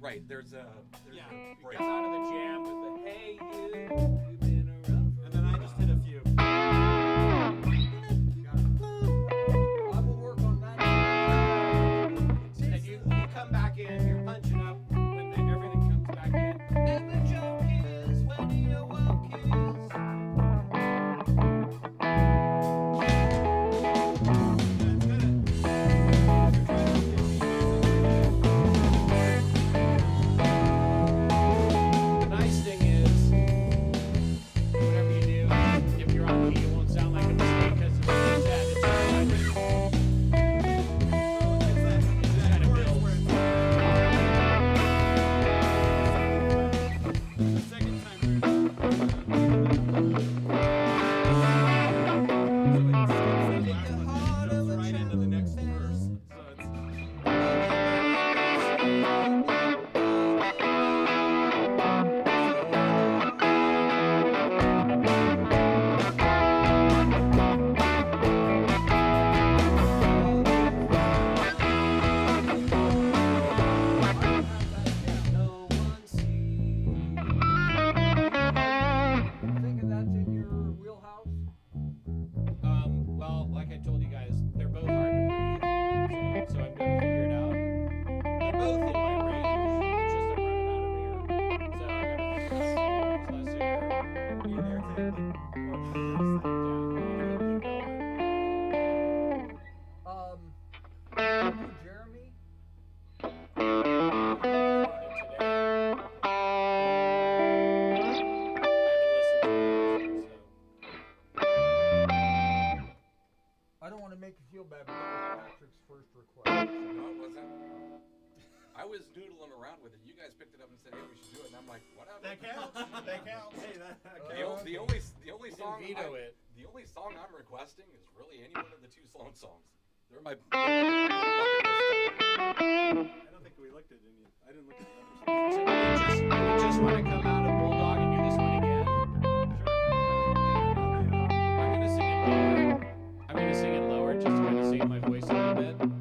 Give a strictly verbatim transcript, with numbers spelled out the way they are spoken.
Right. There's a there's Yeah. a It break. comes out of the jam with the hey you, you've been around for And then I just hit a few. I will work on that. And you, you come back in, you're punching up when the, everything comes back in. And the joke is when you woke is. The nice thing is, whatever you do, if you're on key, it won't sound like a mistake because it's that it's kind of built. The second time we're right into the next verse. So it's No one sees. Thinking that's in your wheelhouse? Um, well, like I told you guys, they're both hard to breathe, so, so I'm gonna figure it out. They're both in my range. It's just I'm running out of air, so I gotta figure out who's less air. your air tank, like, Um, Uncle Jeremy? I don't want to make you feel bad, but that was Patrick's first request. No, it wasn't. I was noodling around with it. You guys picked it up and said, "Hey, we should do it," and I'm like, "Whatever." that counts. That counts. Hey, that, that The, counts. o- the only the only song veto I, it. the only song I'm requesting is really any one of the two Sloan songs. They're my they're my bucket list. I don't think we looked at any. I didn't look at the other So do we just, do we just want to come out of Bulldog and do this one again? I'm gonna sing it lower. I'm gonna sing it lower just to kind of save my voice a little bit.